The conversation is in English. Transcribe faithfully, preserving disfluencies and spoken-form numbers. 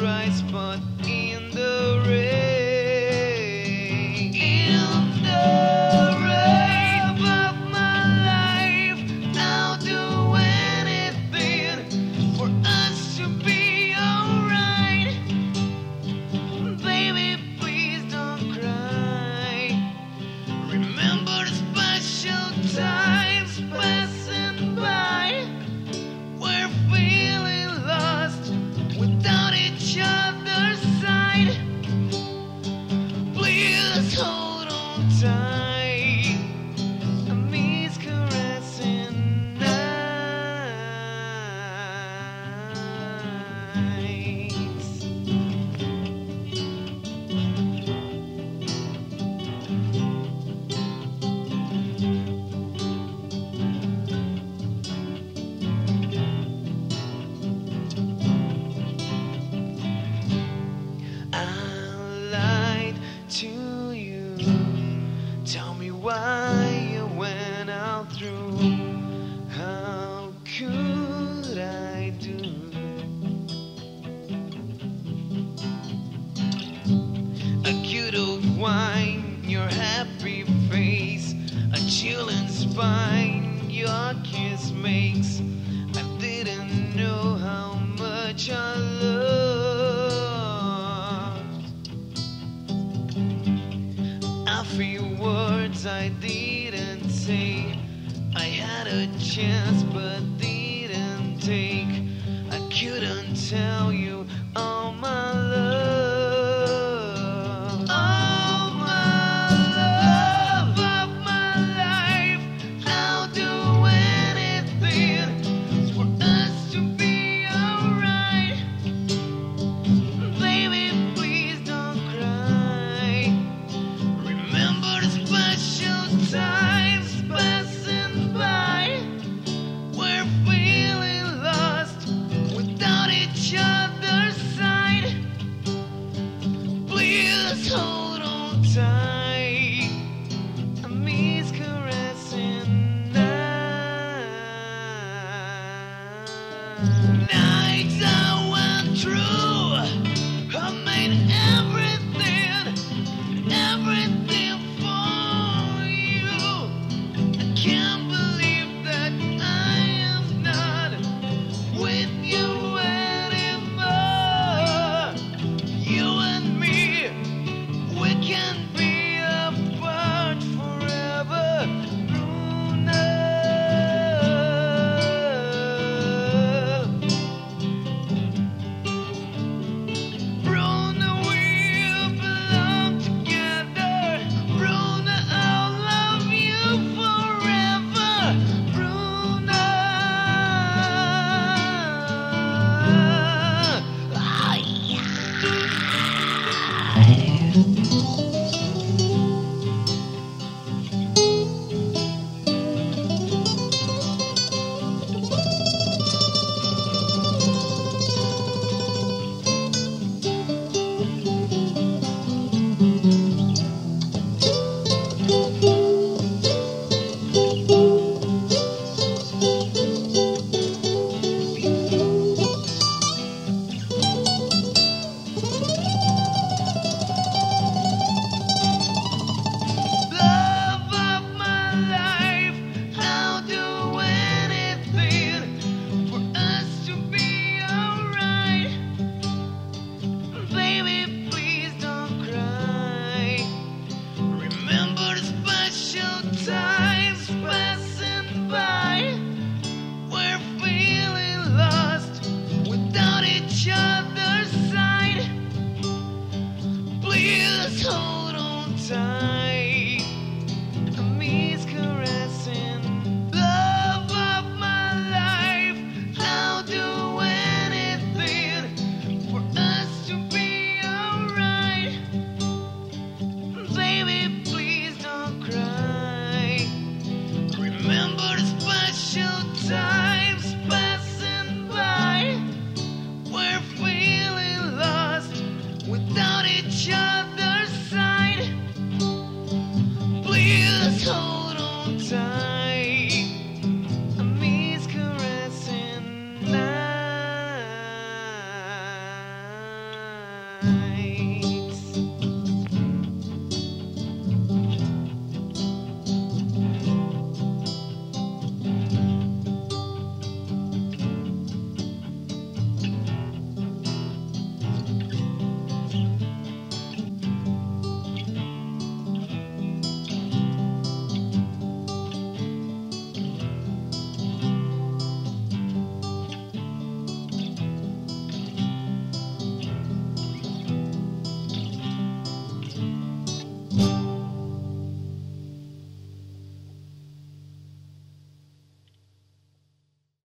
dry spot in the rain. In the rain of my life, I'll do anything for us to be alright. Baby, please don't cry. Remember the special times passing by. We're feeling lost without each other's side. Please hold on tight. I miss caressing nights. I lied to you. Tell me why you went out through. How could I do? I could have wine your happy face, a chilling spine your kiss makes. I didn't know how much I loved. I feel words I didn't say. I had a chance but didn't take. I couldn't tell you all my love. All my love of my life. I'll do anything for us to be alright. Baby, please don't cry. Remember the special times passing by. We're feeling lost without each other's side. Please hold on tight. I miss caressing nights. Nights I went through. I made everything, everything for you. I can't believe that I am not with you anymore. You and me, we can be apart forever. Bruna. Bruna, we belong together. Bruna, I'll love you forever. Bruna. Ah, yeah. Love of my life, I'll do anything for us to be alright. Baby, please don't cry. Remember the special times passing by. We're feeling lost without each other's side. Please hold on tight.